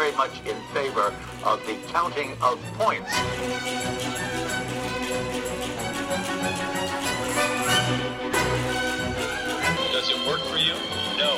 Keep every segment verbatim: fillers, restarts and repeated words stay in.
very much in favor of the counting of points. Does it work for you? No.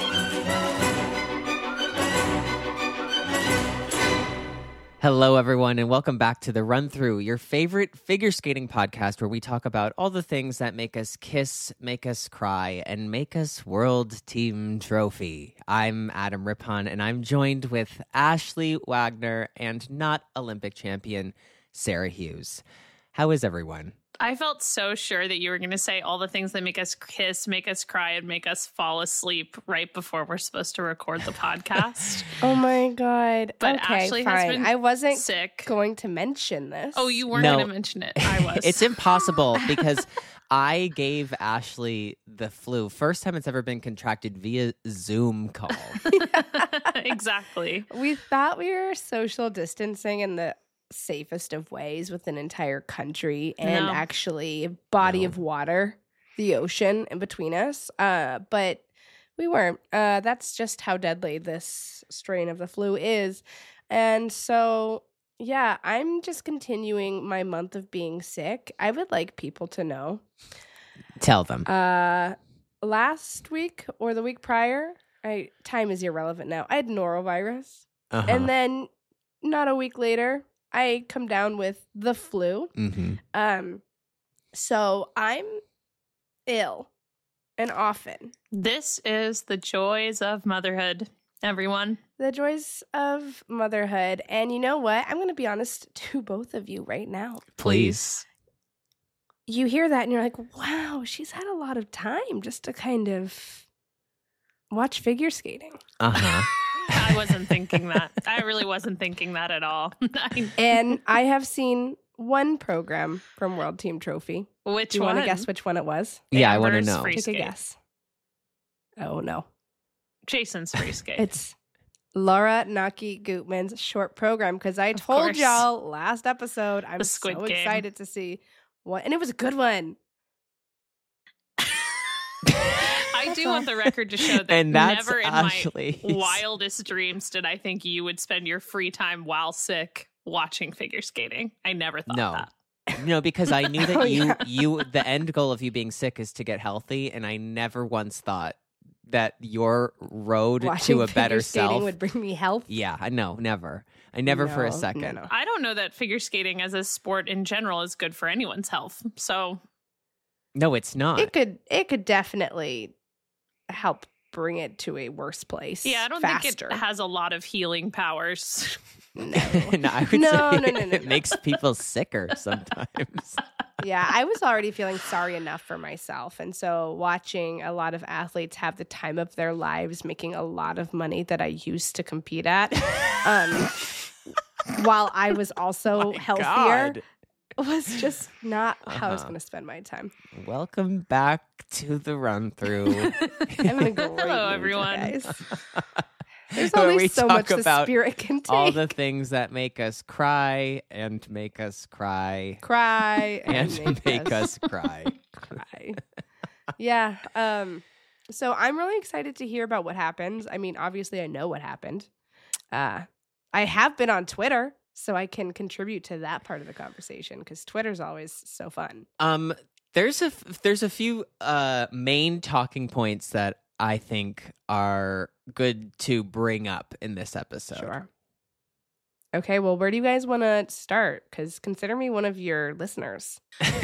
Hello, everyone, and welcome back to The Run Through, your favorite figure skating podcast where we talk about all the things that make us kiss, make us cry, and make us World Team Trophy. I'm Adam Rippon, and I'm joined with Ashley Wagner and not Olympic champion Sarah Hughes. How is everyone? I felt so sure that you were going to say all the things that make us kiss, make us cry, and make us fall asleep right before we're supposed to record the podcast. Oh my God. But okay, Ashley fine. has been I wasn't sick. going to mention this. Oh, you weren't No. going to mention it. I was. It's impossible because I gave Ashley the flu. First time it's ever been contracted via Zoom call. Exactly. We thought we were social distancing in the safest of ways with an entire country and No. actually a body No. of water, the ocean in between us. Uh, but we weren't. Uh, that's just how deadly this strain of the flu is. And so, yeah, I'm just continuing my month of being sick. I would like people to know. Tell them. Uh, last week or the week prior, I time is irrelevant now. I had norovirus, Uh-huh. and then not a week later, I come down with the flu. Mm-hmm. Um, so I'm ill, and often. This is the joys of motherhood, everyone. The joys of motherhood, and you know what? I'm going to be honest to both of you right now. Please. You hear that, and you're like, "Wow, she's had a lot of time just to kind of watch figure skating." Uh-huh. I wasn't thinking that. I really wasn't thinking that at all. I- And I have seen one program from World Team Trophy. which Do you one? want to guess which one it was? Yeah, I want to Amber's know. Free Take skate. a guess. Oh, no. Jason's free skate. It's Laura Naki Gutman's short program because I Of told course. y'all last episode I'm The Squid so Game. excited to see what, and it was a good one. I do want the record to show that And that's never in Ashley's. my wildest dreams did I think you would spend your free time while sick watching figure skating. I never thought No. that. No, because I knew that Oh, you, yeah. you, the end goal of you being sick is to get healthy, and I never once thought that your road Watching to a figure better skating self. would bring me health. Yeah, I know, never. I never for No, a no, second. no. I don't know that figure skating as a sport in general is good for anyone's health. So No, it's not. It could it could definitely help bring it to a worse place. yeah, I don't faster. think it has a lot of healing powers. No. no, I would No, say no, no, no, it no. makes people sicker sometimes. Yeah, I was already feeling sorry enough for myself. And so watching a lot of athletes have the time of their lives making a lot of money that I used to compete at, um, while I was also My healthier, God. was just not how I was Uh-huh. going to spend my time. Welcome back to the run through. I'm in a great Hello, mood, everyone. you guys. There's Where only we so talk much the about spirit can take. All the things that make us cry and make us cry Cry and, and make, us cry. cry. Yeah. Um, so I'm really excited to hear about what happens. I mean, obviously I know what happened. Uh, I have been on Twitter, so I can contribute to that part of the conversation because Twitter's always so fun. Um, there's a f- there's a few uh main talking points that I think are good to bring up in this episode. Sure. Okay, well, where do you guys want to start? Because consider me one of your listeners.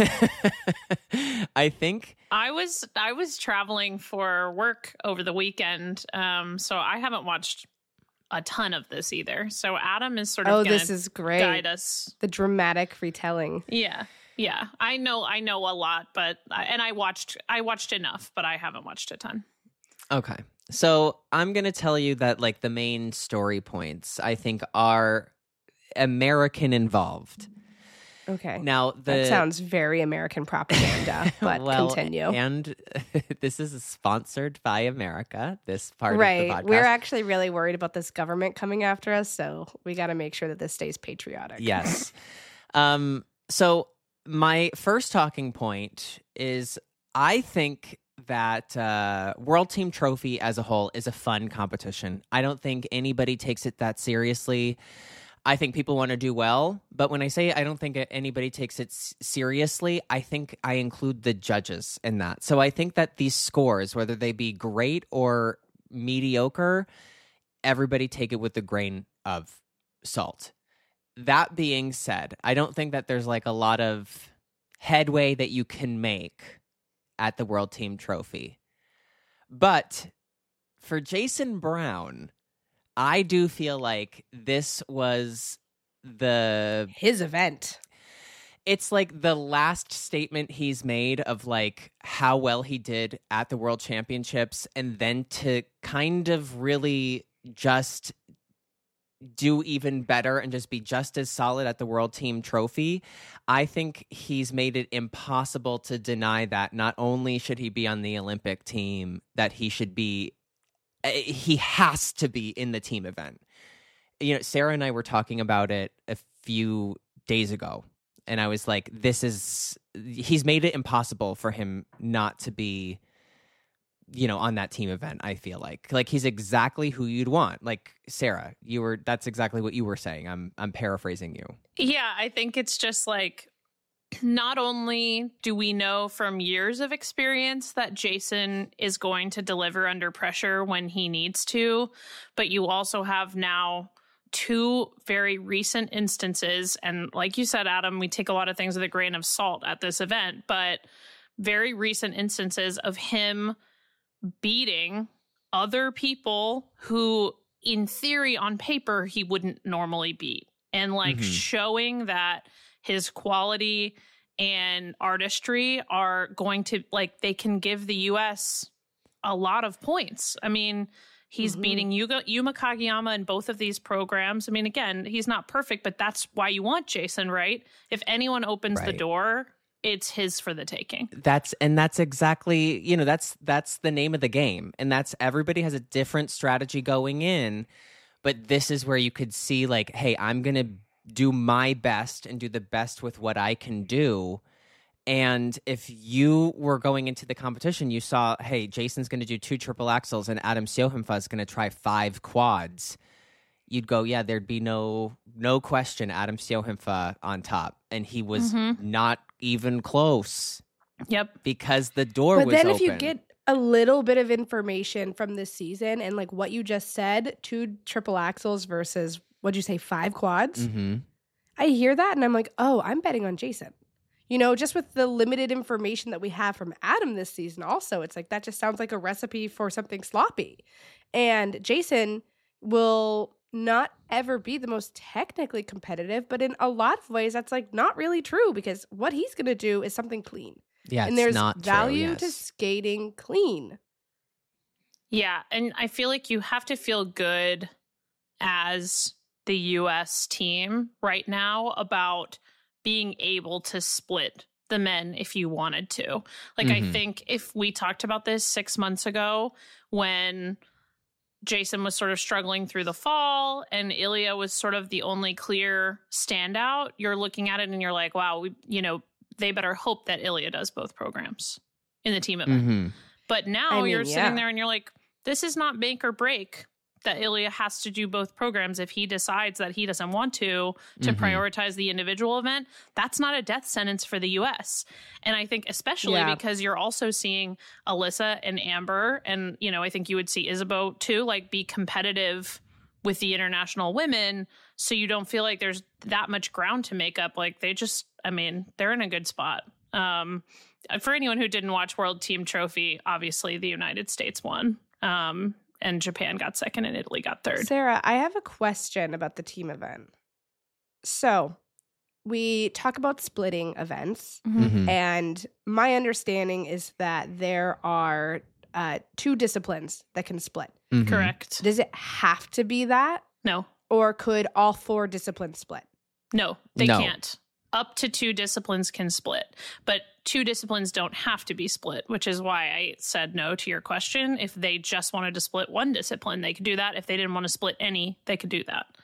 I think I was I was traveling for work over the weekend, um, so I haven't watched a ton of this either. So Adam is sort of Oh, gonna this is great. guide us. The dramatic retelling. Yeah, yeah. I know I know a lot, but and I watched I watched enough, but I haven't watched a ton. okay. So I'm gonna tell you that like the main story points I think are American involved. Okay. Now the that sounds very American propaganda, but well, continue. And this is sponsored by America. This part Right. of the podcast. We're actually really worried about this government coming after us, so we got to make sure that this stays patriotic. Yes. um. So my first talking point is I think that uh, World Team Trophy as a whole is a fun competition. I don't think anybody takes it that seriously. I think people want to do well, but when I say I don't think anybody takes it s- seriously, I think I include the judges in that. So I think that these scores, whether they be great or mediocre, everybody take it with a grain of salt. That being said, I don't think that there's like a lot of headway that you can make at the World Team Trophy. But for Jason Brown, I do feel like this was the... His event. It's like the last statement he's made of like how well he did at the World Championships, and then to kind of really just do even better and just be just as solid at the World Team Trophy. I think he's made it impossible to deny that not only should he be on the Olympic team, that he should be, he has to be in the team event. You know, Sarah and I were talking about it a few days ago, and I was like, this is, he's made it impossible for him not to be, you know, on that team event. I feel like like he's exactly who you'd want. Like, Sarah, you were, that's exactly what you were saying. I'm I'm paraphrasing you. Yeah, I think it's just like, not only do we know from years of experience that Jason is going to deliver under pressure when he needs to, but you also have now two very recent instances. And like you said, Adam, we take a lot of things with a grain of salt at this event, but very recent instances of him beating other people who, in theory, on paper, he wouldn't normally beat. And like mm-hmm. showing that his quality and artistry are going to, like, they can give the U S a lot of points. I mean, he's mm-hmm. beating Yuga, Yuma Kageyama in both of these programs. I mean, again, he's not perfect, but that's why you want Jason, right? If anyone opens right. the door, it's his for the taking. That's and that's exactly, you know, that's that's the name of the game. And that's, everybody has a different strategy going in, but this is where you could see like, hey, I'm going to do my best and do the best with what I can do. And if you were going into the competition, you saw, hey, Jason's going to do two triple axels and Adam Siohimfa is going to try five quads. You'd go, yeah, there'd be no no question Adam Siohimfa on top. And he was mm-hmm. not even close. Yep. Because the door but was open. But then open. if you get a little bit of information from this season and like what you just said, two triple axels versus, what'd you say, five quads? Mm-hmm. I hear that and I'm like, oh, I'm betting on Jason. You know, just with the limited information that we have from Adam this season also, it's like that just sounds like a recipe for something sloppy. And Jason will not ever be the most technically competitive, but in a lot of ways that's like not really true, because what he's going to do is something clean. Yeah, and there's it's not value true, yes. to skating clean. Yeah, and I feel like you have to feel good as the U S team right now about being able to split the men if you wanted to. Like, mm-hmm. I think if we talked about this six months ago when Jason was sort of struggling through the fall and Ilya was sort of the only clear standout, you're looking at it and you're like, wow, we, you know, they better hope that Ilya does both programs in the team event. Mm-hmm. But now I mean, you're yeah. sitting there and you're like, this is not make or break that Ilya has to do both programs. If he decides that he doesn't want to, to mm-hmm. prioritize the individual event, that's not a death sentence for the U S. And I think especially yeah. because you're also seeing Alyssa and Amber, and, you know, I think you would see Isabeau too, like be competitive with the international women. So you don't feel like there's that much ground to make up. Like they just, I mean, they're in a good spot. Um, for anyone who didn't watch World Team Trophy, obviously the United States won. Um, And Japan got second and Italy got third. Sarah, I have a question about the team event. So we talk about splitting events. Mm-hmm. And my understanding is that there are uh, two disciplines that can split. Mm-hmm. Correct. Does it have to be that? No. Or could all four disciplines split? No, they no. can't. Up to two disciplines can split, but two disciplines don't have to be split, which is why I said no to your question. If they just wanted to split one discipline, they could do that. If they didn't want to split any, they could do that.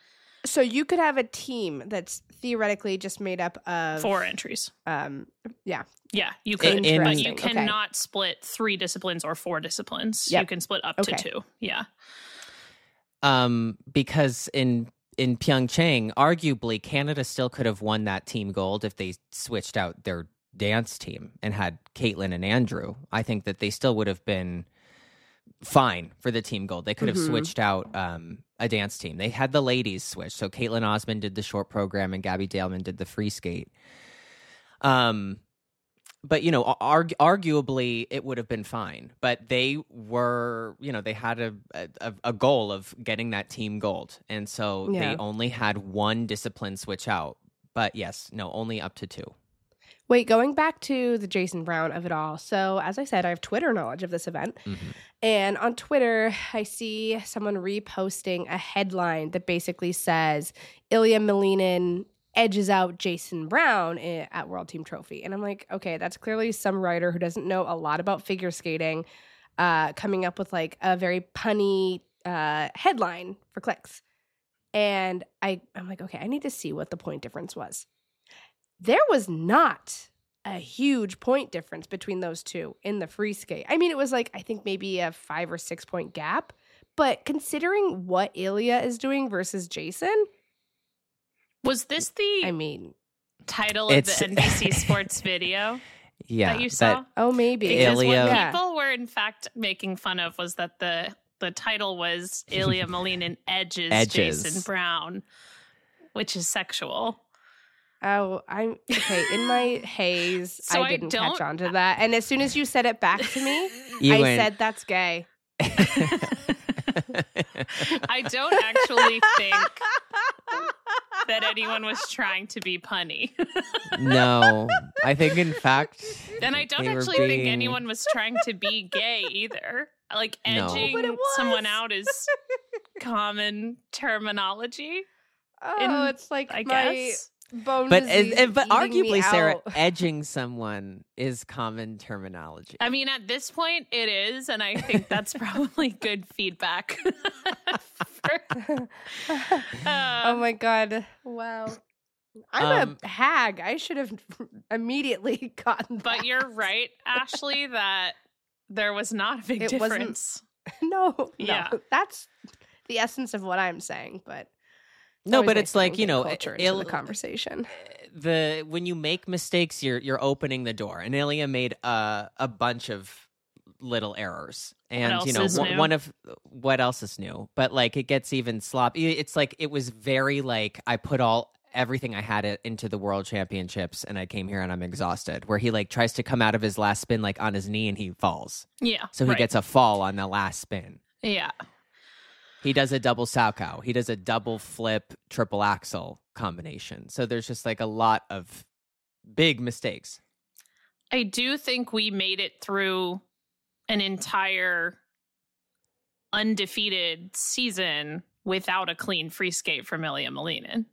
So you could have a team that's theoretically just made up of Four entries. Um, yeah, Yeah, you could, In- but you Interesting. Okay. cannot split three disciplines or four disciplines. Yep. You can split up Okay. to two. Yeah. Um, because in in Pyeongchang, arguably Canada still could have won that team gold if they switched out their dance team and had Caitlin and Andrew. I think that they still would have been fine for the team gold. They could have Mhm. switched out um, a dance team. They had the ladies switch. So Caitlin Osmond did the short program and Gabby Daleman did the free skate. Um, but, you know, arg- arguably it would have been fine. But they were, you know, they had a, a, a goal of getting that team gold. And so Yeah. they only had one discipline switch out. But yes, no, only up to two. Wait, going back to the Jason Brown of it all. So, as I said, I have Twitter knowledge of this event. Mm-hmm. And on Twitter, I see someone reposting a headline that basically says Ilya Malinin edges out Jason Brown i- at World Team Trophy. And I'm like, okay, that's clearly some writer who doesn't know a lot about figure skating uh, coming up with like a very punny uh, headline for clicks. And I, I'm like, okay, I need to see what the point difference was. There was not a huge point difference between those two in the free skate. I mean, it was like, I think maybe a five or six point gap. But considering what Ilya is doing versus Jason, Was this the I mean, title of It's- the N B C Sports video Yeah. that you saw? oh, maybe. Because Ilya- what Yeah. people were in fact making fun of was that the the title was Ilya Malinin edges, Edges. Jason Brown, which is sexual. Oh, I'm okay. In my haze, So I I didn't don't- catch on to that. And as soon as you said it back to me, You I went- said that's gay. I don't actually think that anyone was trying to be punny. No, I think in fact, And I don't they were actually think being- anyone was trying to be gay either. Like No. edging But it was. someone out is common terminology, Oh, In- it's like I my guess. bone But disease uh, but eating me arguably, Sarah, out. edging someone is common terminology. I mean, at this point, it is, and I think that's probably good feedback. For- uh, Oh my god! Wow, I'm Um, a hag. I should have immediately gotten. but that. you're right, Ashley, that there was not a big It wasn't- difference. no, no. Yeah. That's the essence of what I'm saying. But no, always but nice it's to like, you bring know, culture into il- the conversation. the when you make mistakes, you're you're opening the door. And Ilya made a a bunch of little errors, and else you know, is one, new? one of what else is new. But like, it gets even sloppy. It's like it was very like I put all everything I had it into the World Championships, and I came here and I'm exhausted. Where he like tries to come out of his last spin like on his knee, and he falls. Yeah. So he right. gets a fall on the last spin. Yeah. He does a double Salchow. He does a double flip, triple axel combination. So there's just like a lot of big mistakes. I do think we made it through an entire undefeated season without a clean free skate from Ilya Malinin.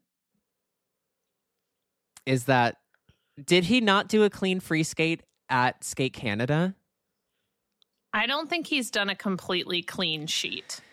Is that, did he not do a clean free skate at Skate Canada? I don't think he's done a completely clean sheet.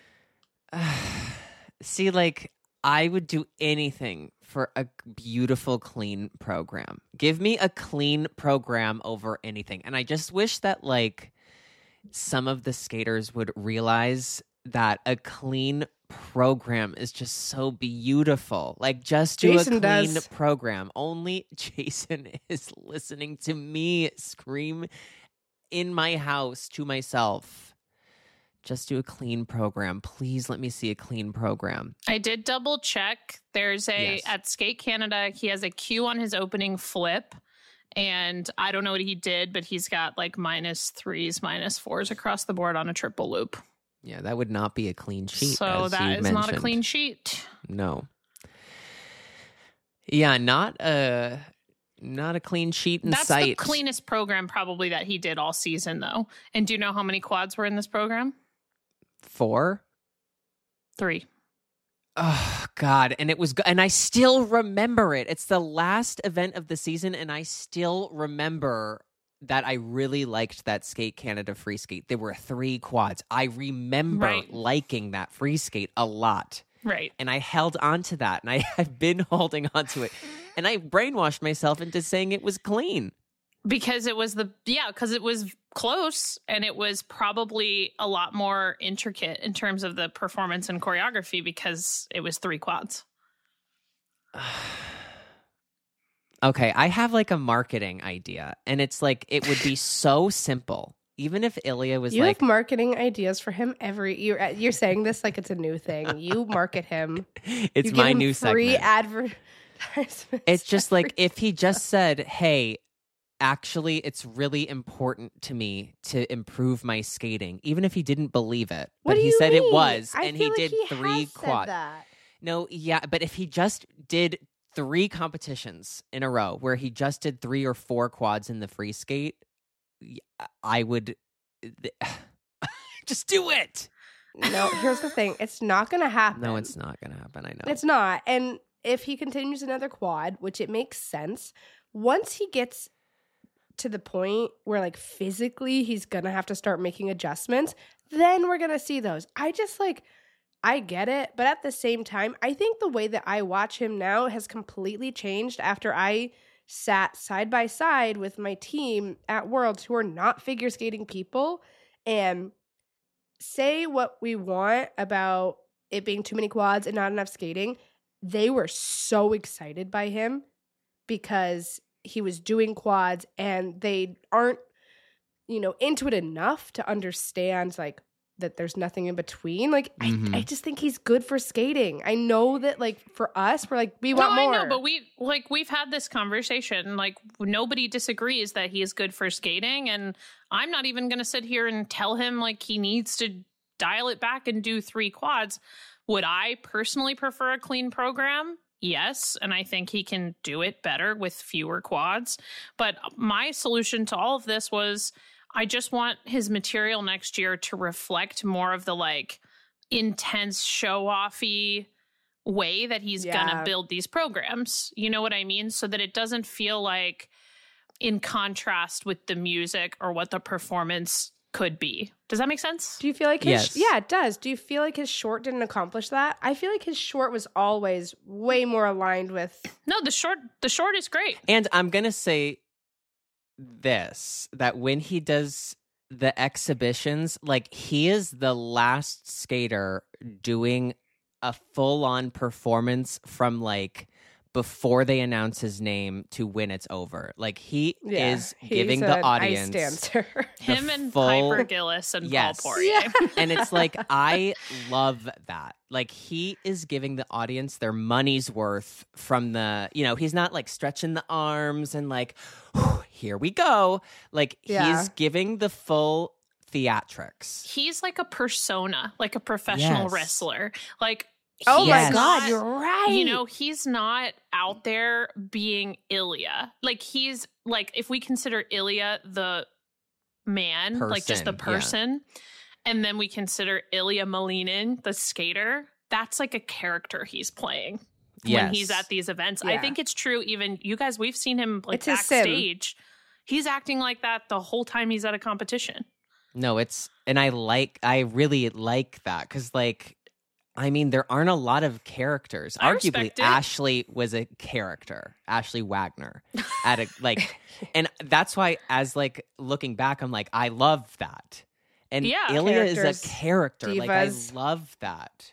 See, like, I would do anything for a beautiful, clean program. Give me a clean program over anything. And I just wish that, like, some of the skaters would realize that a clean program is just so beautiful. Like, just do Jason a clean does. program. Only Jason is listening to me scream in my house to myself. Just do a clean program. Please let me see a clean program. I did double check. There's a, Yes. at Skate Canada, he has a Q on his opening flip. And I don't know what he did, but he's got like minus threes, minus fours across the board on a triple loop. Yeah, that would not be a clean sheet. so as that you is not a mentioned. clean sheet. No. Yeah, not a not a clean sheet in That's sight. the cleanest program probably that he did all season, though. And do you know how many quads were in this program? Four. Three. Oh God! And it was, go- and I still remember it. It's the last event of the season, and I still remember that I really liked that Skate Canada free skate. There were three quads. I remember Right. liking that free skate a lot. Right. And I held on to that, and I have been holding on to it. And I brainwashed myself into saying it was clean. Because it was the, yeah, because it was close, and it was probably a lot more intricate in terms of the performance and choreography because it was three quads. Okay, I have like a marketing idea, and it's like it would be so simple. Even if Ilya was You like, have marketing ideas for him every you're you're saying this like it's a new thing. You market him. it's You my give him new free segment. advertisements. It's just like every- if he just said, "Hey, actually, it's really important to me to improve my skating," even if he didn't believe it, What but do he you said it mean? was, I and feel he like did he three has said quad. that. No, yeah, but if he just did three competitions in a row where he just did three or four quads in the free skate, y- I would just do it. No, here's the thing. It's not going to happen. No, it's not going to happen. I know. It's not. And if he continues another quad, which it makes sense, once he gets to the point where like physically he's going to have to start making adjustments, then we're going to see those. I just like, I get it. But at the same time, I think the way that I watch him now has completely changed after I sat side by side with my team at Worlds who are not figure skating people and say what we want about it being too many quads and not enough skating. They were so excited by him because he was doing quads and they aren't, you know, into it enough to understand like that there's nothing in between. Like, Mhm. I, I just think he's good for skating. I know that like for us, we're like, we No, want more. I know, but we like we've had this conversation. Like nobody disagrees that he is good for skating, and I'm not even going to sit here and tell him like he needs to dial it back and do three quads. Would I personally prefer a clean program? Yes, and I think he can do it better with fewer quads. But my solution to all of this was I just want his material next year to reflect more of the like intense show-offy way that he's Yeah. gonna build these programs. You know what I mean? So that it doesn't feel like in contrast with the music or what the performance could be. Does that make sense? Do you feel like his Yes. yeah, it does. Do you feel like his short didn't accomplish that? I feel like his short was always way more aligned with No, the short the short is great. And I'm going to say this, that when he does the exhibitions, like he is the last skater doing a full-on performance from like before they announce his name to when it's over. Like he yeah, is he's giving an the audience ice dancer. Him and full- Piper Gillis and Yes. Paul Poirier. And it's like, I love that. Like, he is giving the audience their money's worth from the, you know, he's not like stretching the arms and like, "Whew, here we go." Like, Yeah. he's giving the full theatrics. He's like a persona, like a professional Yes. wrestler. Like, Oh he's my Yes. god, not- you're right. You know, he's not out there being Ilya. Like, he's like, if we consider Ilya the man, like just the Person, yeah. person, and then we consider Ilya Malinin the skater, that's like a character he's playing when he's Yes. at these events. I Yeah. think it's true. Even you guys, we've seen him like It's his sim. backstage. He's acting like that the whole time he's at a competition. No, it's, and I like, I really like that because, like, I mean, there aren't a lot of characters. I Arguably, respect it. Ashley was a character, Ashley Wagner, at a like, and that's why, as like looking back, I'm like, I love that. And Yeah. Ilya is Characters, a character. Like, I divas. love that.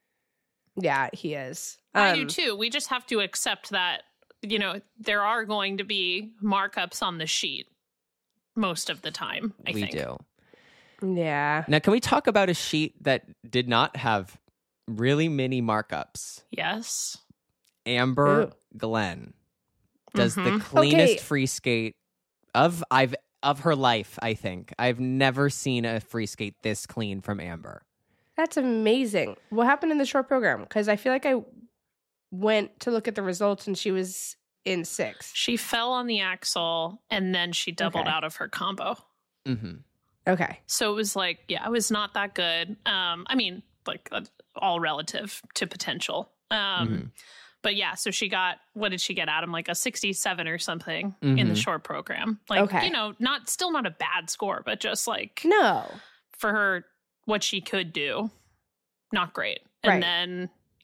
Yeah, he is. I do Um, too. We just have to accept that, you know, there are going to be markups on the sheet most of the time, I we think. do. Yeah. Now, can we talk about a sheet that did not have really many markups? Yes. Amber Ooh. Glenn does Mhm. the cleanest Okay. free skate of I've of her life, I think. I've never seen a free skate this clean from Amber. That's amazing. What happened in the short program? Because I feel like I went to look at the results and she was in sixth. She fell on the axle and then she doubled Okay. out of her combo. Mm-hmm. Okay. So it was like, yeah, it was not that good. Um, I mean, like uh, all relative to potential. Um, Mhm. But yeah, so she got, what did she get, Adam? Like a sixty-seven or something in the Mhm. short program. Like, Okay. you know, not still not a bad score, but just like No. for her, what she could do, not great. And Right. then,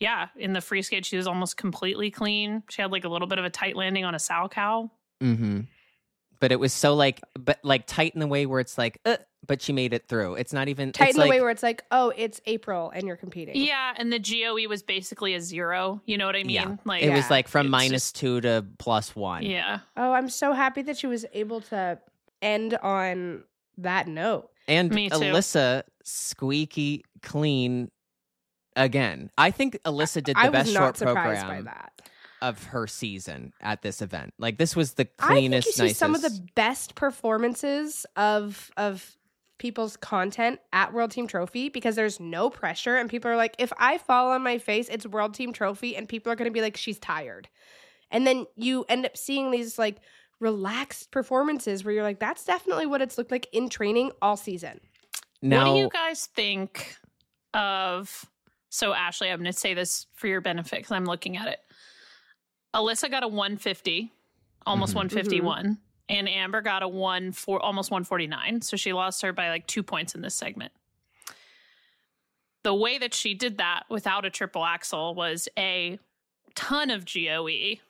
yeah, in the free skate, she was almost completely clean. She had like a little bit of a tight landing on a sow cow. Mm-hmm. But it was so like, but like tight in the way where it's like, uh, but she made it through. It's not even Tight it's in the like, way where it's like, oh, it's April and you're competing. Yeah, and the G O E was basically a zero. You know what I mean? Yeah. Like it Yeah. was like from It's minus just- two to plus one. Yeah. Oh, I'm so happy that she was able to end on that note. And Me too. Alyssa squeaky clean again. I think Alyssa did the I best was short not surprised program by that. of her season at this event. Like this was the I cleanest, think you see nicest. some of the best performances of of people's content at World Team Trophy because there's no pressure and people are like, if I fall on my face, it's World Team Trophy, and people are going to be like, she's tired. And then you end up seeing these like relaxed performances where you're like, that's definitely what it's looked like in training all season. now, What do you guys think of? So, Ashley, I'm going to say this for your benefit because I'm looking at it. Alyssa got a one fifty, almost Mhm. one fifty-one, and Amber got a one four, almost one forty-nine. So she lost her by like two points in this segment. The way that she did that without a triple axel was a ton of G O E,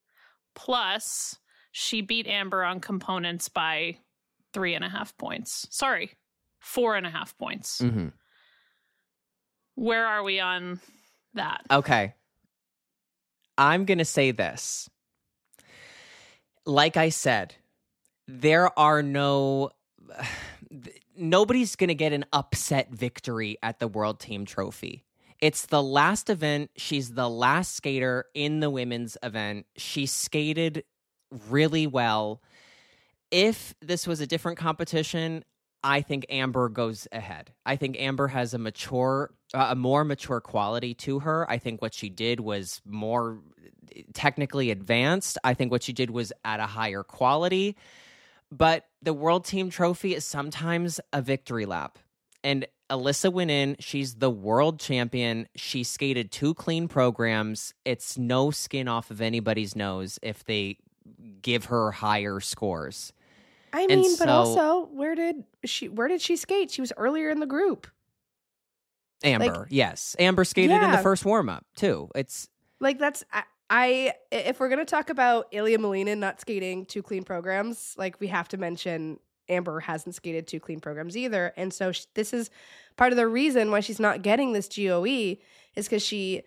plus she beat Amber on components by three and a half points. Sorry, four and a half points. Mhm. Where are we on that? Okay. I'm going to say this. Like I said, there are no... Nobody's going to get an upset victory at the World Team Trophy. It's the last event. She's the last skater in the women's event. She skated really well. If this was a different competition, I think Amber goes ahead. I think Amber has a mature, uh, a more mature quality to her. I think what she did was more technically advanced. I think what she did was at a higher quality. But the World Team Trophy is sometimes a victory lap. And Alyssa went in. She's the world champion. She skated two clean programs. It's no skin off of anybody's nose if they give her higher scores. I And mean, but so- also, where did she where did she skate? She was earlier in the group. Amber, yes. Amber skated in the Yeah. first warm-up, too. It's Like that's I, I if we're gonna talk about Ilya Malinin not skating two clean programs, like we have to mention Amber hasn't skated two clean programs either, and so sh- this is part of the reason why she's not getting this G O E is because she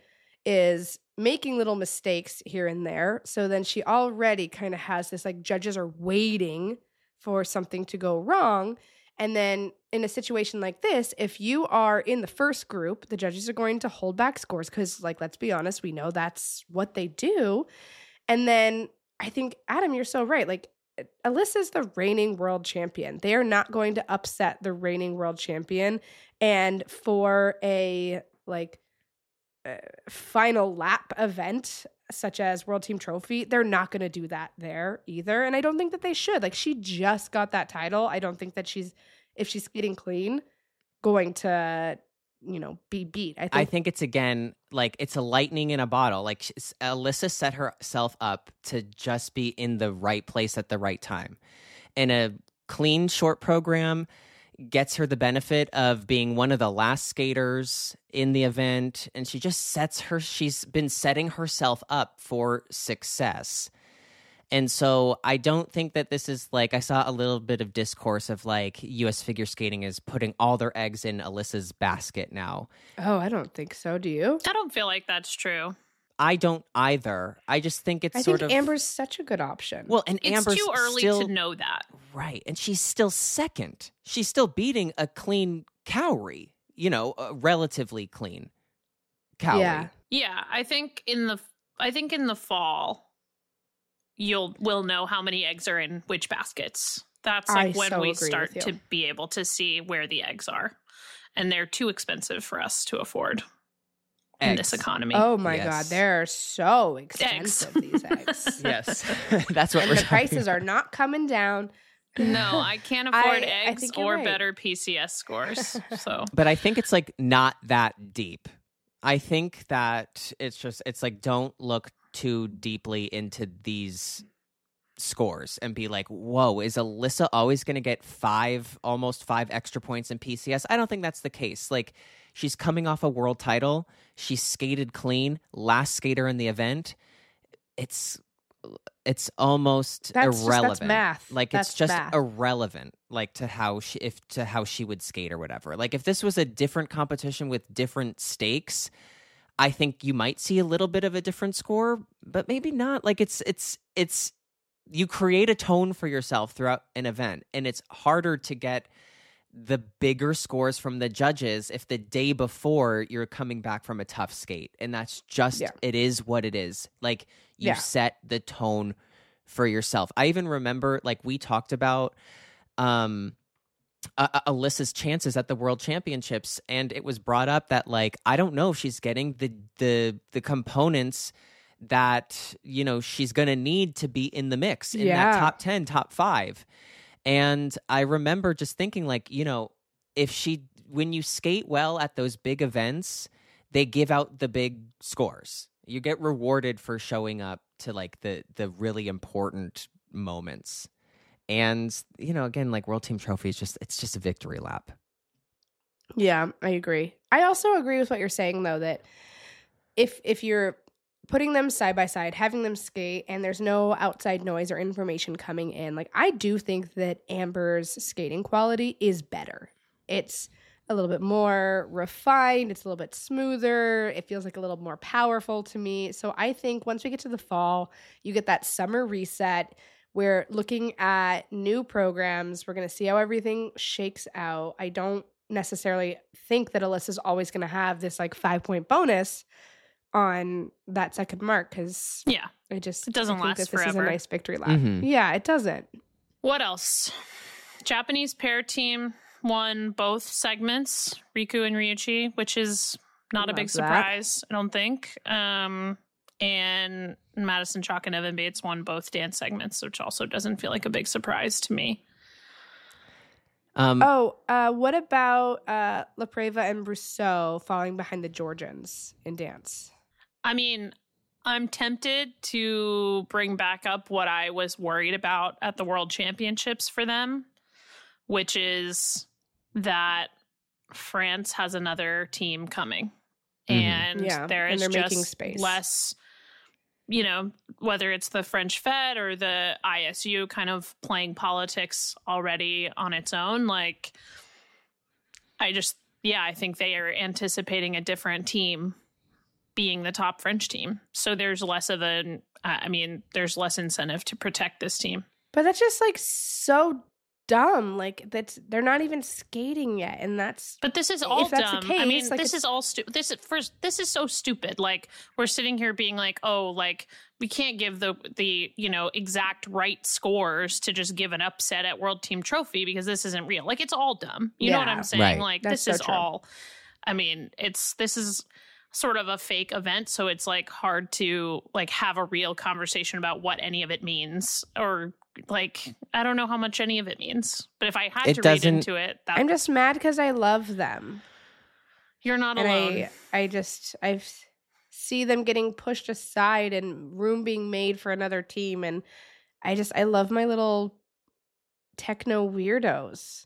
is making little mistakes here and there. So then she already kind of has this like judges are waiting for something to go wrong. And then in a situation like this, if you are in the first group, the judges are going to hold back scores because, like, let's be honest, we know that's what they do. And then I think, Adam, you're so right. Like, Alyssa's the reigning world champion. They are not going to upset the reigning world champion. And for a, like, uh, final lap event such as World Team Trophy, they're not going to do that there either. And I don't think that they should. Like, she just got that title. I don't think that she's, if she's skating clean, going to, you know, be beat. I think, I think it's, again, like, it's a lightning in a bottle. Like, she's- Alyssa set herself up to just be in the right place at the right time. And a clean short program gets her the benefit of being one of the last skaters in the event, and she just sets her she's been setting herself up for success. And so I don't think that this is like, I saw a little bit of discourse of like U S figure skating is putting all their eggs in Alyssa's basket now. oh, I don't think so. Do you? I don't feel like that's true. I don't either. I just think it's I sort think of Amber's such a good option. well, and It's Amber's too early still, to know that. right, and she's still second. She's still beating a clean Cowrie, you know, a relatively clean Cowrie. Yeah. Yeah, I think in the I think in the fall you'll will know how many eggs are in which baskets. That's like I when so we agree start with you. to be able to see where the eggs are. And they're too expensive for us to afford in this Eggs. economy. Oh my Yes. God, they're so expensive, these eggs. Yes, that's what And we're the talking prices about. are not coming down. No, I can't I- afford I eggs think you're or right. better P C S scores. So But I think it's like not that deep. I think that it's just it's like don't look too deeply into these scores and be like, whoa, is Alyssa always going to get five, almost five extra points in P C S? I don't think that's the case. Like, she's coming off a world title. She skated clean, last skater in the event. It's it's almost That's just- irrelevant. that's math. Like That's it's just math. irrelevant, like to how she if to how she would skate or whatever. Like if this was a different competition with different stakes, I think you might see a little bit of a different score, but maybe not. Like it's it's it's you create a tone for yourself throughout an event, and it's harder to get the bigger scores from the judges if the day before you're coming back from a tough skate. And that's just, Yeah. it is what it is. Like you Yeah. set the tone for yourself. I even remember, like we talked about um, uh, Alyssa's chances at the World Championships, and it was brought up that like, I don't know if she's getting the, the, the components that, you know, she's going to need to be in the mix in Yeah. that top ten, top five. And I remember just thinking, like, you know, if she, when you skate well at those big events, they give out the big scores. You get rewarded for showing up to like the the really important moments. And, you know, again, like World Team Trophy is just, it's just a victory lap. Yeah, I agree. I also agree with what you're saying, though, that if if you're putting them side by side, having them skate, and there's no outside noise or information coming in, like I do think that Amber's skating quality is better. It's a little bit more refined. It's a little bit smoother. It feels like a little more powerful to me. So I think once we get to the fall, you get that summer reset. We're looking at new programs. We're going to see how everything shakes out. I don't necessarily think that Alyssa's always going to have this like five point bonus on that second mark, because Yeah. I just It doesn't I think last that this is a forever. nice victory lap. Mhm. Yeah, it doesn't. What else? Japanese pair team won both segments, Riku and Ryuichi, which is not a big Love that. surprise, I don't think. Um, and Madison Chalk and Evan Bates won both dance segments, which also doesn't feel like a big surprise to me. Um, Oh, uh, what about uh, Lapreva and Brousseau falling behind the Georgians in dance? I mean, I'm tempted to bring back up what I was worried about at the World Championships for them, which is that France has another team coming. Mhm. And Yeah, there and is they're just making space. less, you know, whether it's the French Fed or the I S U kind of playing politics already on its own. Like, I just, yeah, I think they are anticipating a different team being the top French team. So there's less of an, I mean, there's less incentive to protect this team. But that's just like so dumb. Like that's they're not even skating yet, and that's But this is all If that's the dumb. I mean, case, like, this it's- is all stupid. This is first. This is so stupid. Like we're sitting here being like, oh, like we can't give the the you know exact right scores to just give an upset at World Team Trophy because this isn't real. Like it's all dumb. You know what Yeah. I'm saying? Right. Like That's this so is true. all. I mean, it's this is sort of a fake event, so it's like hard to like have a real conversation about what any of it means or. Like, I don't know how much any of it means, but if I had It to read doesn't- into it, that I'm just mad because I love them, you're not and alone. I I just I see them getting pushed aside and room being made for another team, and I just I love my little techno weirdos.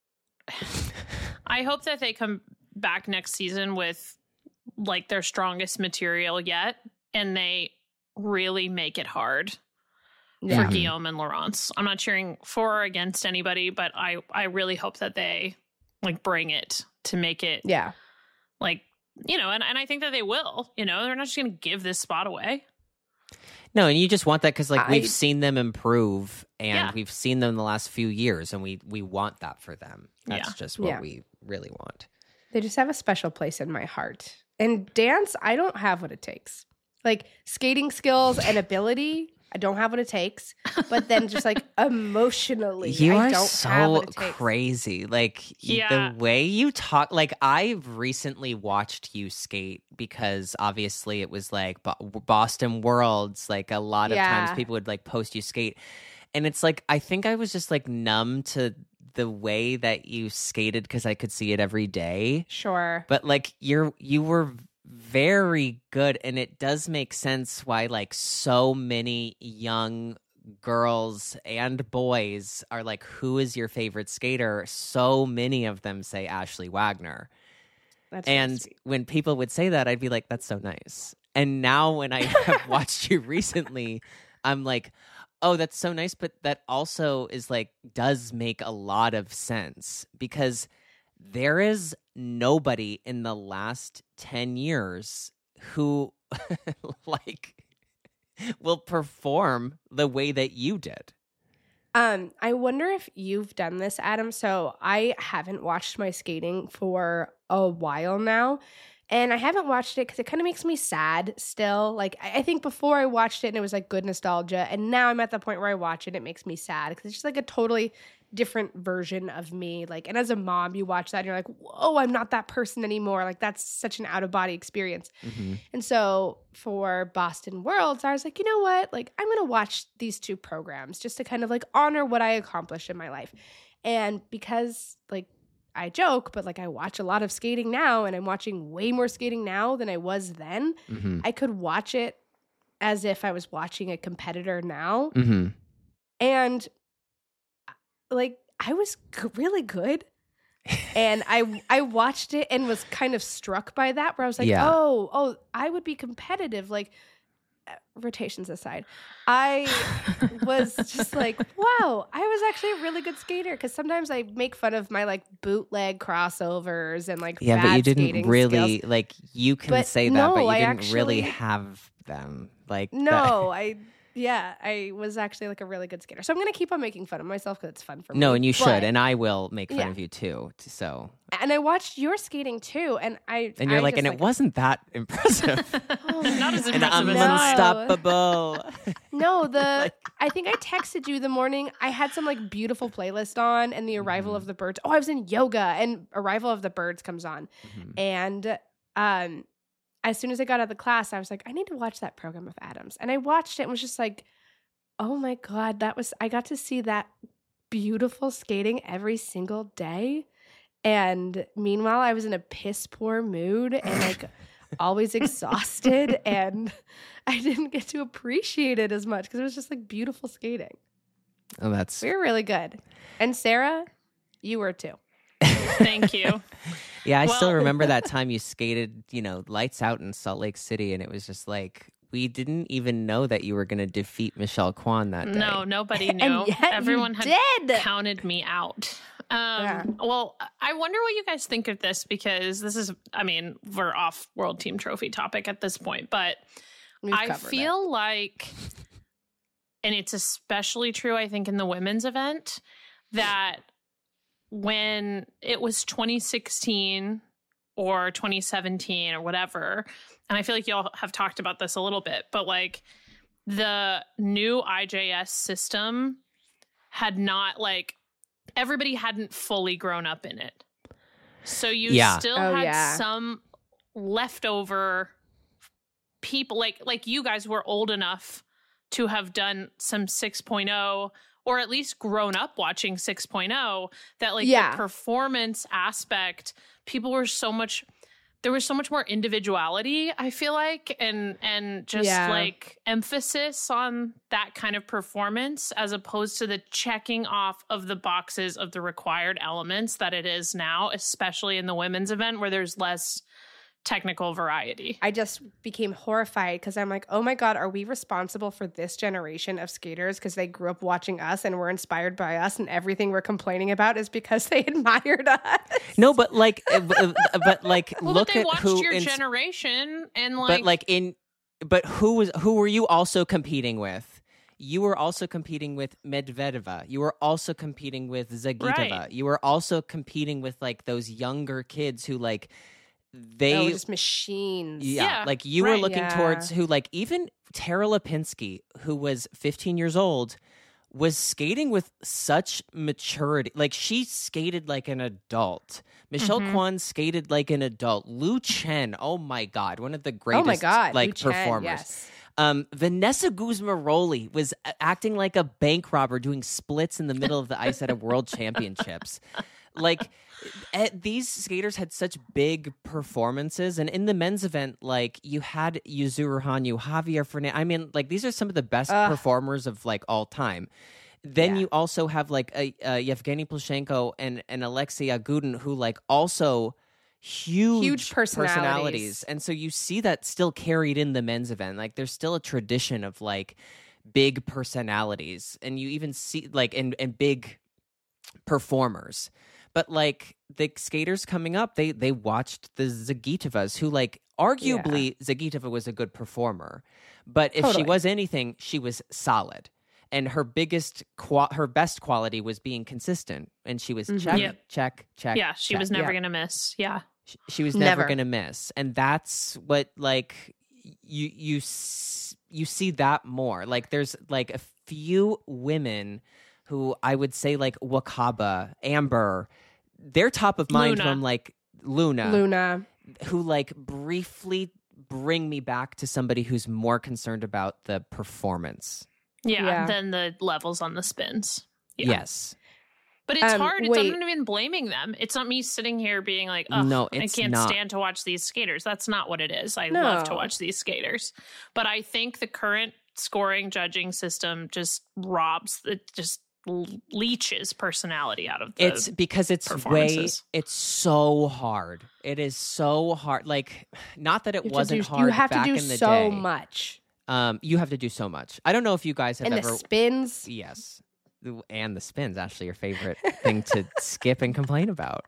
I hope that they come back next season with like their strongest material yet, and they really make it hard Yeah. for Guillaume and Laurence. I'm not cheering for or against anybody, but I I really hope that they like bring it to make it Yeah. like you know, and, and I think that they will. You know, they're not just going to give this spot away. No, and you just want that because like I- we've seen them improve, and Yeah. we've seen them the last few years, and we we want that for them. That's Yeah. just what Yeah. we really want. They just have a special place in my heart. And dance, I don't have what it takes. Like skating skills and ability, I don't have what it takes. But then just like emotionally, You I are don't have so what it takes. crazy. Like y- Yeah. the way you talk, like I've recently watched you skate because obviously it was like Bo- Boston Worlds. Like a lot of Yeah. times people would like post you skate. And it's like, I think I was just like numb to the way that you skated because I could see it every day. Sure. But like you're, you were very good, and it does make sense why like so many young girls and boys are like, who is your favorite skater? So many of them say Ashley Wagner. That's really and sweet. when people would say that, I'd be like, that's so nice. And now when I have watched you recently, I'm like, oh, that's so nice. But that also is like, does make a lot of sense because there is nobody in the last ten years who like will perform the way that you did. Um, I wonder if you've done this, Adam. So I haven't watched my skating for a while now. And I haven't watched it because it kind of makes me sad still. Like, I I think before I watched it and it was like good nostalgia. And now I'm at the point where I watch it and it makes me sad because it's just like a totally different version of me. Like, and as a mom, you watch that and you're like, whoa, I'm not that person anymore. Like, that's such an out of body experience. Mm-hmm. And so for Boston Worlds, I was like, you know what? Like, I'm going to watch these two programs just to kind of like honor what I accomplished in my life. And because like, I joke, but like I watch a lot of skating now and I'm watching way more skating now than I was then. Mm-hmm. I could watch it as if I was watching a competitor now. Mm-hmm. And like I was g- really good. And I I watched it and was kind of struck by that where I was like, Yeah. oh, oh, I would be competitive. Like uh, rotations aside, I was just like, wow, I was actually a really good skater. Because sometimes I make fun of my like bootleg crossovers and like Yeah, bad but you didn't skating really skills. like. You can But say that, no, but you I didn't really actually- have them. Like that- No, I yeah, I was actually like a really good skater. So I'm gonna keep on making fun of myself because it's fun for me. No, and you should, But- and I will make fun Yeah. of you too. t- So, and I watched your skating too, and I and you're I like, just, and it wasn't that impressive. Oh, Not as and impressive I'm as no. mine. unstoppable. No, the Like- I think I texted you the morning. I had some like beautiful playlist on, and the Arrival Mhm. of the Birds. Oh, I was in yoga, and Arrival of the Birds comes on, Mhm. and um, as soon as I got out of the class, I was like, I need to watch that program of Adams, and I watched it and was just like, oh my god, that was I got to see that beautiful skating every single day, and meanwhile, I was in a piss poor mood and like always exhausted, and I didn't get to appreciate it as much because it was just like beautiful skating. Oh, that's We were really good. And Sarah, you were too. Thank you. yeah. I still Well- remember that time you skated, you know, lights out in Salt Lake City, and it was just like we didn't even know that you were going to defeat Michelle Kwan that day. No, nobody knew. And yet Everyone you had did. counted me out. Um, Yeah. Well, I wonder what you guys think of this because this is, I mean, we're off World Team Trophy topic at this point, but We've I covered feel like, and it's especially true, I think, in the women's event, that when it was twenty sixteen or twenty seventeen or whatever, and I feel like y'all have talked about this a little bit, but like the new I J S system had not like, everybody hadn't fully grown up in it. So you Yeah. still Oh, had yeah. some leftover people like like you guys were old enough to have done some six point oh or at least grown up watching six point oh that like Yeah. the performance aspect people were so much there was so much more individuality I feel like and and just Yeah. like emphasis on that kind of performance as opposed to the checking off of the boxes of the required elements that it is now, especially in the women's event where there's less technical variety. I just became horrified because I'm like, oh my God, are we responsible for this generation of skaters because they grew up watching us and were inspired by us and everything we're complaining about is because they admired us? No, but like, uh, b- uh, but like, Well, look but they at watched who. your ins- generation and like, but like in, but who was who were you also competing with? You were also competing with Medvedeva. You were also competing with Zagitova. Right. You were also competing with like those younger kids who like they Oh, just machines. Yeah, Yeah, like you were right. looking Yeah. towards who, like even Tara Lipinski, who was fifteen years old, was skating with such maturity. Like she skated like an adult. Michelle Mhm. Kwan skated like an adult. Lu Chen, oh my God, one of the greatest Oh my God. like Lu Chen, performers. yes. Um, Vanessa Guzmaroli was a- acting like a bank robber doing splits in the middle of the ice at a world championships. Like eh, these skaters had such big performances, and in the men's event, like you had Yuzuru Hanyu, Javier Fernandez. I mean, like these are some of the best Ugh. performers of like all time. Then Yeah. you also have like a, uh Yevgeny Plushenko and and Alexei Agudin, who like also huge, Huge personalities. And so you see that still carried in the men's event. Like there's still a tradition of like big personalities, and you even see like and, and big performers. But like the skaters coming up, they they watched the Zagitovas, who like arguably yeah. Zagitova was a good performer, but if totally. she was anything, she was solid. And her biggest, qual- her best quality was being consistent, and she was Mhm. check, Yep. check, check. Yeah, she check. was never Yeah. going to miss. Yeah. She, she was never, Never. going to miss, and that's what like you you s- you see that more. Like there's like a few women who I would say like Wakaba, Amber, they're top of mind Luna. from like Luna, Luna. who like briefly bring me back to somebody who's more concerned about the performance. Yeah. Yeah. Than the levels on the spins. Yeah. Yes. But it's Um, hard. It's, wait. I'm not even blaming them. It's not me sitting here being like, oh, No, I it's can't not. stand to watch these skaters. That's not what it is. I No. love to watch these skaters. But I think the current scoring judging system just robs, it just leeches personality out of the It's because it's way, performances. it's so hard. It is so hard. Like, not that it You have to wasn't do- hard You have back to do in the so day. much. Um, you have to do so much. I don't know if you guys have And ever. the spins. Yes. And the spins, actually, your favorite thing to skip and complain about.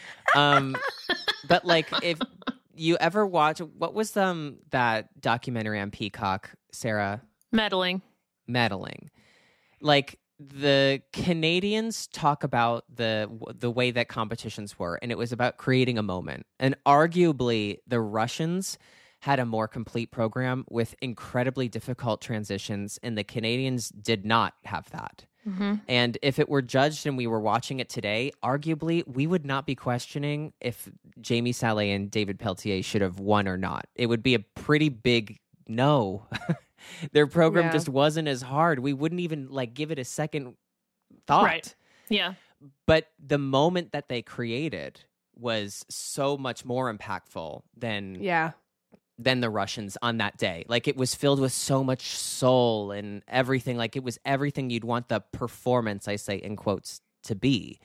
Um, but like, if you ever watch, what was um that documentary on Peacock, Sarah? meddling. Meddling. Like the Canadians talk about the the way that competitions were, and it was about creating a moment. And arguably, the Russians had a more complete program with incredibly difficult transitions, and the Canadians did not have that. Mm-hmm. And if it were judged and we were watching it today, arguably we would not be questioning if Jamie Salé and David Pelletier should have won or not. It would be a pretty big no. Their program Yeah. just wasn't as hard. We wouldn't even like give it a second thought. Right. Yeah. But the moment that they created was so much more impactful than Yeah. than the Russians on that day. Like it was filled with so much soul and everything. Like it was everything you'd want the performance, I say in quotes, to be.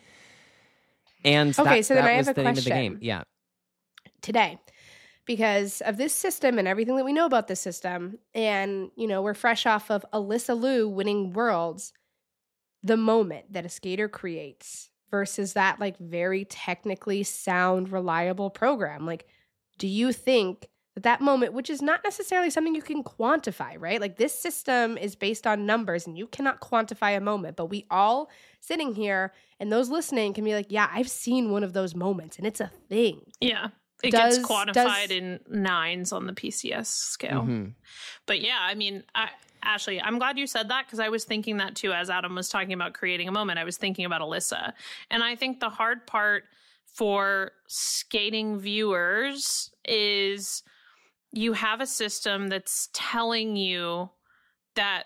And Okay, that, so then that I was have a the name of the question. game. Yeah. Today, because of this system and everything that we know about this system, and you know we're fresh off of Alyssa Liu winning worlds, the moment that a skater creates versus that like very technically sound, reliable program. Like, do you think that that moment, which is not necessarily something you can quantify, right? Like this system is based on numbers and you cannot quantify a moment, but we all sitting here and those listening can be like, yeah, I've seen one of those moments and it's a thing. Yeah. It Does- gets quantified does- in nines on the P C S scale. Mhm. But yeah, I mean, I, Ashley, I'm glad you said that because I was thinking that too as Adam was talking about creating a moment. I was thinking about Alyssa. And I think the hard part for skating viewers is you have a system that's telling you that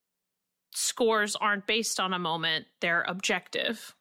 scores aren't based on a moment, they're objective.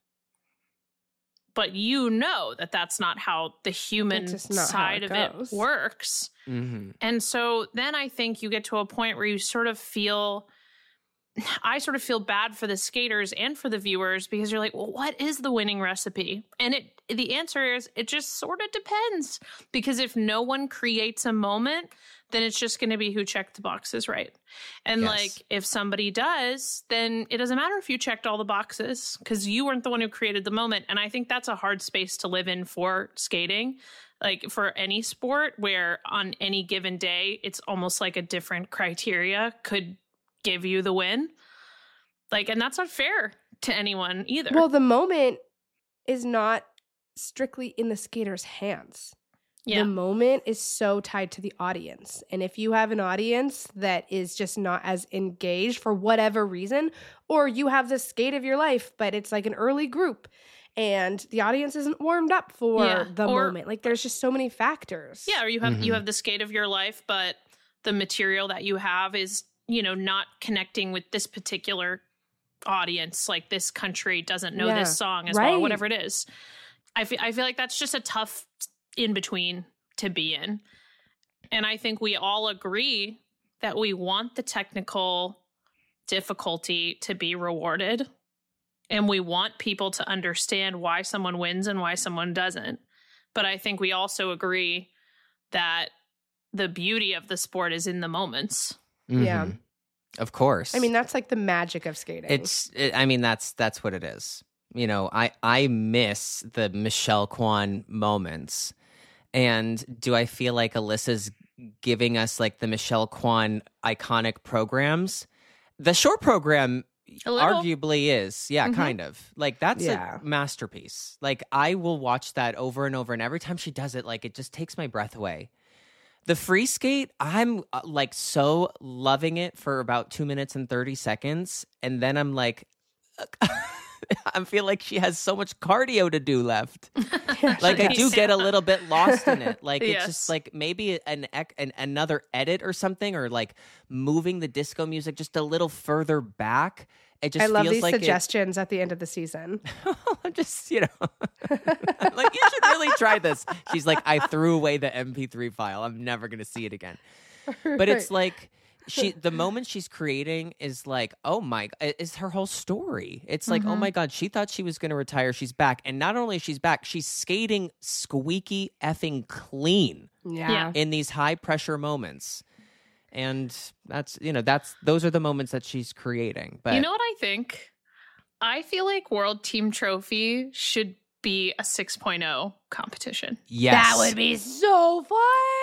But you know that that's not how the human It's just not how side it of it goes. works. Mhm. And so then I think you get to a point where you sort of feel, I sort of feel bad for the skaters and for the viewers because you're like, well, what is the winning recipe? And it the answer is it just sort of depends. Because if no one creates a moment, then it's just going to be who checked the boxes right. And Yes. like if somebody does, then it doesn't matter if you checked all the boxes because you weren't the one who created the moment. And I think that's a hard space to live in for skating. Like for any sport where on any given day, it's almost like a different criteria could give you the win. Like, and that's not fair to anyone either. Well, the moment is not strictly in the skater's hands. yeah. The moment is so tied to the audience. And if you have an audience that is just not as engaged for whatever reason, or you have the skate of your life, but it's like an early group and the audience isn't warmed up for Yeah, the or- moment. Like there's just so many factors. Yeah, or you have you Mhm. have the skate of your life, but the material that you have is, you know, not connecting with this particular audience. Like this country doesn't know Yeah, this song as well, or right. whatever it is. I feel I feel like that's just a tough in between to be in. And I think we all agree that we want the technical difficulty to be rewarded. And we want people to understand why someone wins and why someone doesn't. But I think we also agree that the beauty of the sport is in the moments. Yeah. Mhm. Of course. I mean, that's like the magic of skating. It's. It, I mean, that's that's what it is. You know, I I miss the Michelle Kwan moments, and do I feel like Alyssa's giving us like the Michelle Kwan iconic programs? The short program A little. arguably is, yeah, Mhm. kind of like that's Yeah. a masterpiece. Like I will watch that over and over, and every time she does it, like it just takes my breath away. The free skate, I'm uh, like so loving it for about two minutes and thirty seconds. And then I'm like, I feel like she has so much cardio to do left. Like I do get a little bit lost in it. Like it's Yes. just like maybe an, ec- an another edit or something, or like moving the disco music just a little further back. It just I love feels these like it- suggestions at the end of the season. I'm just, you know, I'm like, you should really try this. She's like, I threw away the M P three file. I'm never going to see it again. But it's like, she, the moment she's creating is like, oh my, it's her whole story. It's like, oh my God, she thought she was going to retire. She's back. And not only she's back, she's skating squeaky effing clean Yeah. Yeah. in these high pressure moments. And that's, you know, that's, those are the moments that she's creating. But You know what I think? I feel like World Team Trophy should be a six point oh competition. yes. That would be so fun.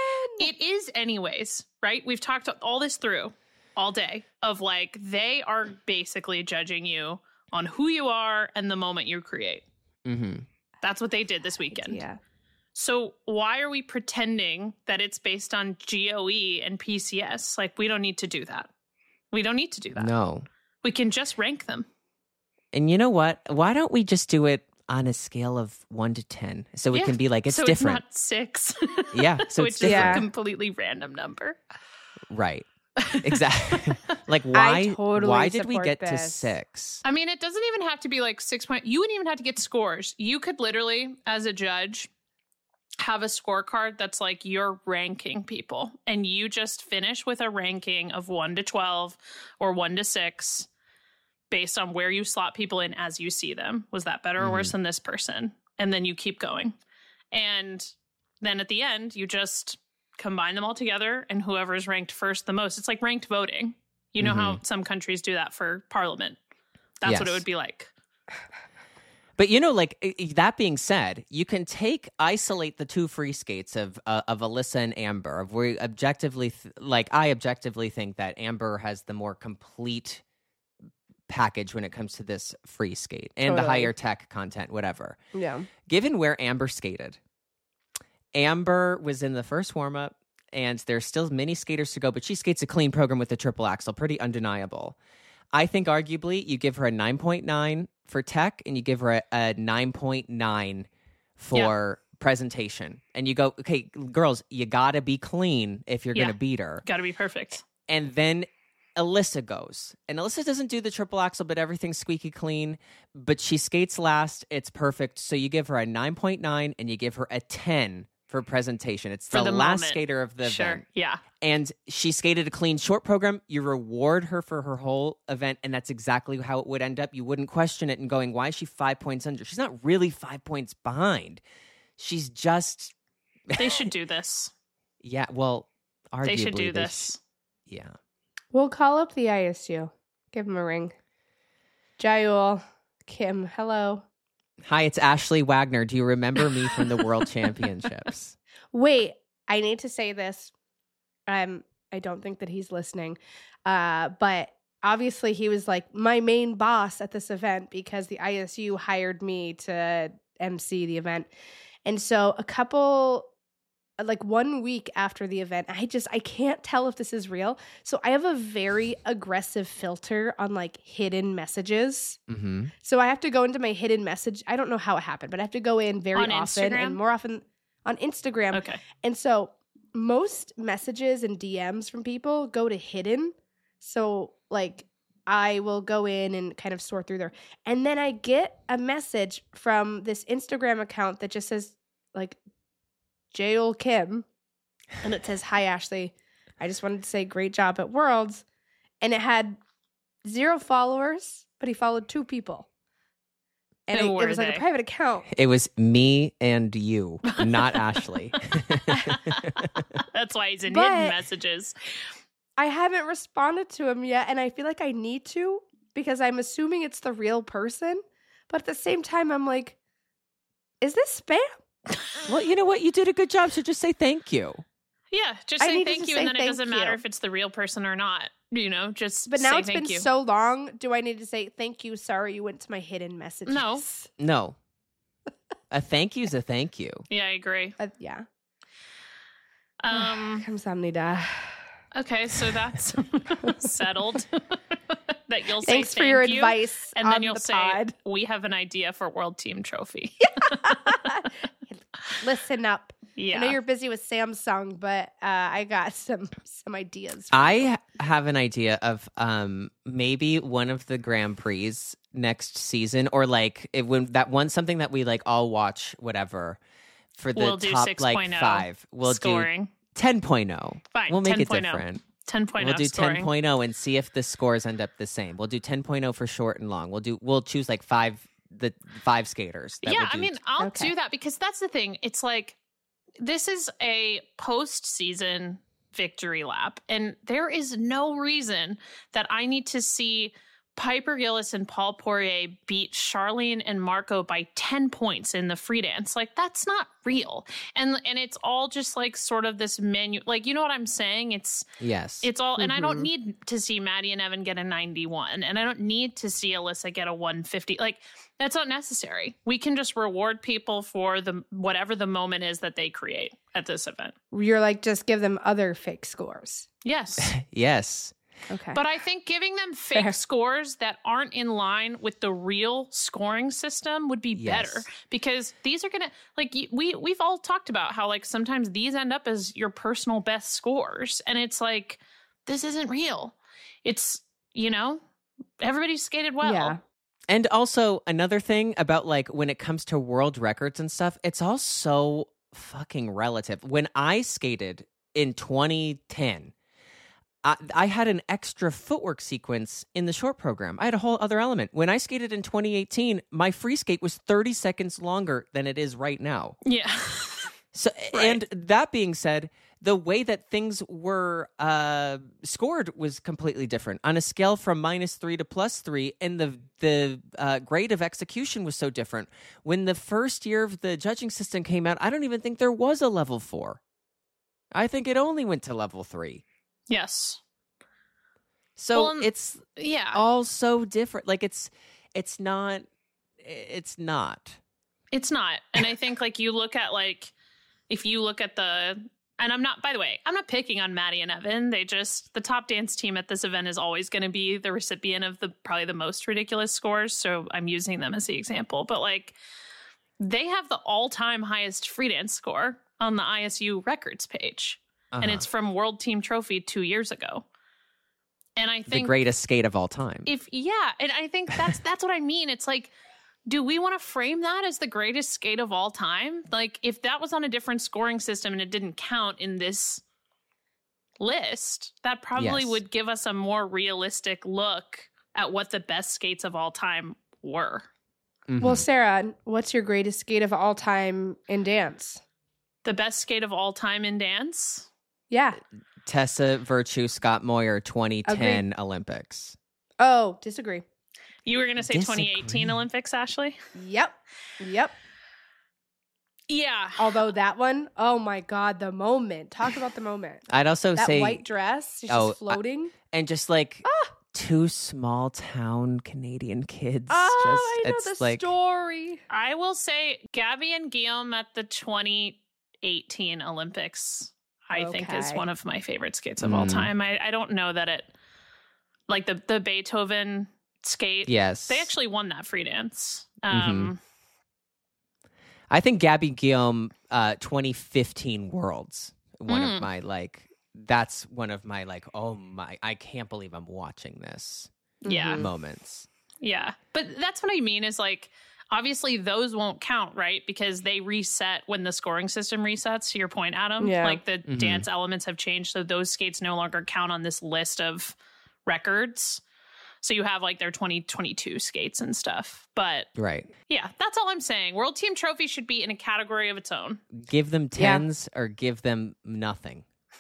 It is anyways, right? We've talked all this through all day of like, they are basically judging you on who you are and the moment you create. Mm-hmm. That's what they did this weekend. Yeah. So why are we pretending that it's based on G O E and P C S? Like, we don't need to do that. We don't need to do that. No. We can just rank them. And you know what? Why don't we just do it on a scale of one to ten? So it Yeah. can be like, it's so different. it's not six. Yeah, so Which it's is different. a completely random number. Right. Exactly. Like, why, totally why did we support get to this. six? I mean, it doesn't even have to be like six point. You wouldn't even have to get scores. You could literally, as a judge, have a scorecard that's like you're ranking people, and you just finish with a ranking of one to twelve or one to six based on where you slot people in as you see them. Was that better or worse than this person? And then you keep going. And then at the end, you just combine them all together, and whoever is ranked first the most. It's like ranked voting. You know how some countries do that for parliament. That's what it Yes. would be like. But you know, like i- i- that being said, you can take isolate the two free skates of uh, of Alyssa and Amber. Of where objectively, th- like I objectively think that Amber has the more complete package when it comes to this free skate and the Totally. higher tech content, whatever. Yeah. Given where Amber skated, Amber was in the first warm up, and there's still many skaters to go, but she skates a clean program with the triple axel, pretty undeniable. I think arguably you give her a nine point nine for tech, and you give her a, a nine point nine for presentation. And you go, okay, girls, you gotta be clean if you're Yeah. gonna beat her. Got to be perfect. And then Alyssa goes. And Alyssa doesn't do the triple axel, but everything's squeaky clean. But she skates last. It's perfect. So you give her a nine point nine and you give her a ten for presentation. It's For the, the last moment. skater of the Sure. event. Yeah. And she skated a clean short program. You reward her for her whole event. And that's exactly how it would end up. You wouldn't question it and going, why is she five points under? She's not really five points behind. She's just, They should do this. yeah, well, arguably. They should do they this. sh- yeah. We'll call up the I S U. Give him a ring. Jael, Kim, hello. Hi, it's Ashley Wagner. Do you remember me from the World Championships? Wait, I need to say this. Um, I don't think that he's listening. Uh, but obviously he was like my main boss at this event because the I S U hired me to M C the event. And so a couple like one week after the event, I just I can't tell if this is real. So I have a very aggressive filter on like hidden messages. Mm-hmm. So I have to go into my hidden message. I don't know how it happened, but I have to go in very On often Instagram? and more often on Instagram. Okay. And so most messages and D Ms from people go to hidden. So like I will go in and kind of sort through there. And then I get a message from this Instagram account that just says like Jael Kim. And it says, "Hi Ashley. I just wanted to say great job at Worlds." And it had zero followers, but he followed two people. And Who it, were it was like they? a private account. It was me and you, not Ashley. That's why he's in But- hidden messages. I haven't responded to him yet, and I feel like I need to because I'm assuming it's the real person. But at the same time, I'm like, is this spam? Well, you know what? You did a good job, so just say thank you. Yeah, just I say needed thank to you, say and then it thank doesn't matter you. if it's the real person or not. You know, just But now say it's thank been you. so long. Do I need to say thank you? Sorry, you went to my hidden messages. No. No. A thank you's a thank you. Yeah, I agree. Uh, yeah. Um, Kamsamnida. okay, so that's settled. That you'll say Thanks for thank your you, advice and on then you'll the say pod. we have an idea for World Team Trophy. Listen up. Yeah, I know you're busy with Samsung, but uh, I got some some ideas. I have an idea of um maybe one of the Grand Prix next season, or like it, when that one something that we like all watch, whatever, for the We'll do top six like point oh five. We'll scoring. do ten point oh. Fine, We'll make it 10.0. different. ten point oh We'll do scoring. ten point oh and see if the scores end up the same. We'll do ten point oh for short and long. We'll do we'll choose like five the five skaters. That Yeah, we'll I do. mean, I'll Okay. do that because that's the thing. It's like this is a postseason victory lap, and there is no reason that I need to see Piper Gillis and Paul Poirier beat Charlene and Marco by ten points in the free dance. Like, that's not real. And and it's all just like sort of this menu. Like, you know what I'm saying? It's yes. it's all, and I don't Mhm. need to see Maddie and Evan get a ninety-one, and I don't need to see Alyssa get a one fifty. Like, that's not necessary. We can just reward people for the whatever the moment is that they create at this event. You're like, just give them other fake scores. Yes. yes. Okay. But I think giving them fake Fair. scores that aren't in line with the real scoring system would be Yes. better, because these are going to, like, y- we we've all talked about how like sometimes these end up as your personal best scores, and it's like, this isn't real. It's, you know, everybody skated well. Yeah. And also another thing about like when it comes to world records and stuff, it's all so fucking relative. When I skated in twenty ten, I, I had an extra footwork sequence in the short program. I had a whole other element. When I skated in twenty eighteen, my free skate was thirty seconds longer than it is right now. Yeah. So, Right. and that being said, the way that things were uh, scored was completely different on a scale from minus three to plus three, and the the uh, grade of execution was so different. When the first year of the judging system came out, I don't even think there was a level four. I think it only went to level three. Yes. So Well, and- it's Yeah. all so different. Like it's it's not it's not. It's not. And I think like you look at like, if you look at the, and I'm not, by the way, I'm not picking on Maddie and Evan. They just, the top dance team at this event is always going to be the recipient of the probably the most ridiculous scores. So I'm using them as the example. But like, they have the all-time highest free dance score on the I S U records page. And Uh-huh. it's from World Team Trophy two years ago. And I the think greatest skate of all time. if, yeah, and I think that's that's what I mean. It's like, do we want to frame that as the greatest skate of all time? Like, if that was on a different scoring system and it didn't count in this list, that probably Yes. would give us a more realistic look at what the best skates of all time were. Mhm. Well, Sarah, what's your greatest skate of all time in dance? The best skate of all time in dance? Yeah. Tessa Virtue, Scott Moyer, twenty ten Olympics. Oh, disagree. You were going to say twenty eighteen Disagree. Olympics, Ashley? Yep. Yep. Yeah. Although that one, oh my God, the moment. Talk about the moment. I'd also That say, white dress, she's Oh, I- just floating. and just like Ah! two small town Canadian kids. Oh, just, I know it's the like, story. I will say Gabby and Guillaume at the twenty eighteen Olympics, I think is Okay. one of my favorite skates of all Mm. time. I, I don't know that it, like the, the Beethoven skate, yes. they actually won that free dance. Mm-hmm. Um, I think Gabby Guillaume, uh, twenty fifteen Worlds, one Mm. of my like, that's one of my like, oh my, I can't believe I'm watching this Yeah. Mhm. moments. Yeah. But that's what I mean is like, obviously those won't count, right? Because they reset when the scoring system resets, to your point, Adam. Yeah. Like the Mhm. dance elements have changed. So those skates no longer count on this list of records. So you have like their twenty twenty-two skates and stuff. But Right. yeah, that's all I'm saying. World Team Trophy should be in a category of its own. Give them Yeah. tens or give them nothing.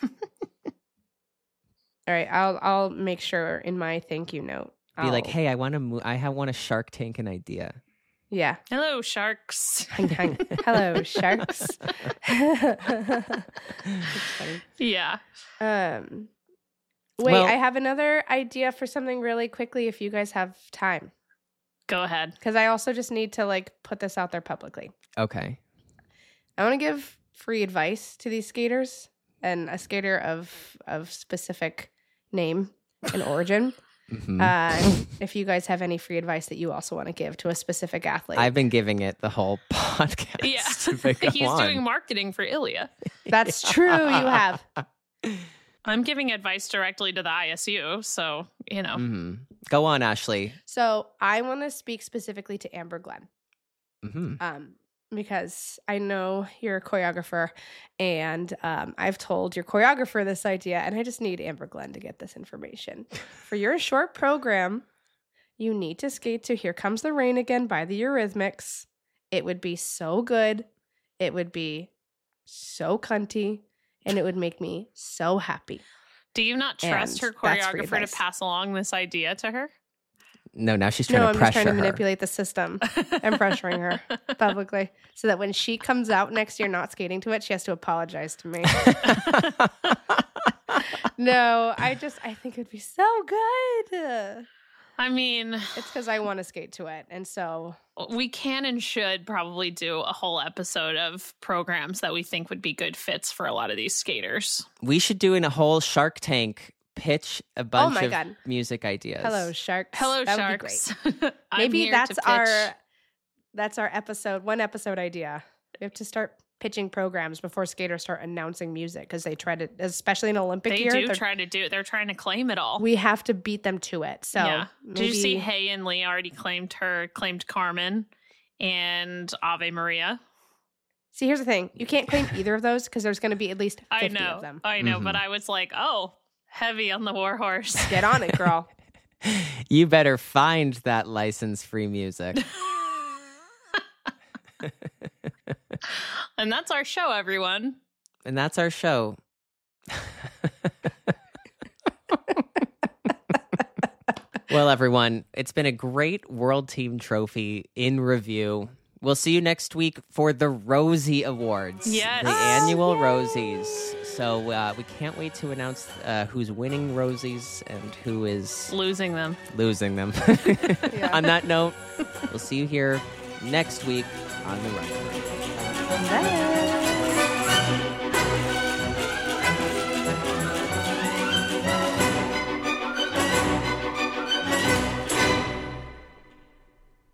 All right, I'll I'll make sure in my thank you note. Be like, I'll- hey, I want to. Mo- I have want a Shark Tank an idea. yeah. Hello, sharks. Hang, hang. Hello, sharks. That's funny. Yeah. Um, wait, Well- I have another idea for something really quickly if you guys have time, Go ahead. because I also just need to like put this out there publicly. Okay. I want to give free advice to these skaters and a skater of of specific name and origin. Mhm. Uh, if you guys have any free advice that you also want to give to a specific athlete, I've been giving it the whole podcast. Yeah. to pick He's one. doing marketing for Ilya. that's true. You have. I'm giving advice directly to the I S U. So, you know. Mhm. Go on, Ashley. So I want to speak specifically to Amber Glenn. hmm um, because I know you're a choreographer, and um, I've told your choreographer this idea, and I just need Amber Glenn to get this information. For your short program, you need to skate to Here Comes the Rain Again by the Eurythmics. It would be so good. It would be so cunty, and it would make me so happy. Do you not trust And her that's free choreographer to advice. pass along this idea to her? No, now she's trying No, to I'm just pressure trying to her. manipulate the system. I'm pressuring her publicly so that when she comes out next year not skating to it, she has to apologize to me. No, I just I think it'd be so good. I mean, It's because I want to skate to it, and so we can and should probably do a whole episode of programs that we think would be good fits for a lot of these skaters. We should do in a whole Shark Tank pitch a bunch my of God. music ideas. hello sharks. Hello, That sharks. Would be great. I'm Maybe here that's to pitch. our that's our episode one episode idea. We have to start pitching programs before skaters start announcing music because they try to, especially in Olympic They year. do they're- try to do. They're trying to claim it all. we have to beat them to it. So yeah. maybe, Did you see Hay and Lee already claimed her, claimed Carmen and Ave Maria? See, here's the thing: you can't claim either of those because there's going to be at least I fifty know. of them. I know. Mhm. But I was like, oh, heavy on the war horse. Get on it, girl. You better find that license-free music. And that's our show, everyone. And that's our show. Well, everyone, it's been a great World Team Trophy in review. We'll see you next week for the Rosie Awards. Yes. The Oh, annual yay. Rosies. So uh, we can't wait to announce uh, who's winning Rosies and who is Losing them. losing them. Yeah. On that note, we'll see you here next week on The Run. Bye.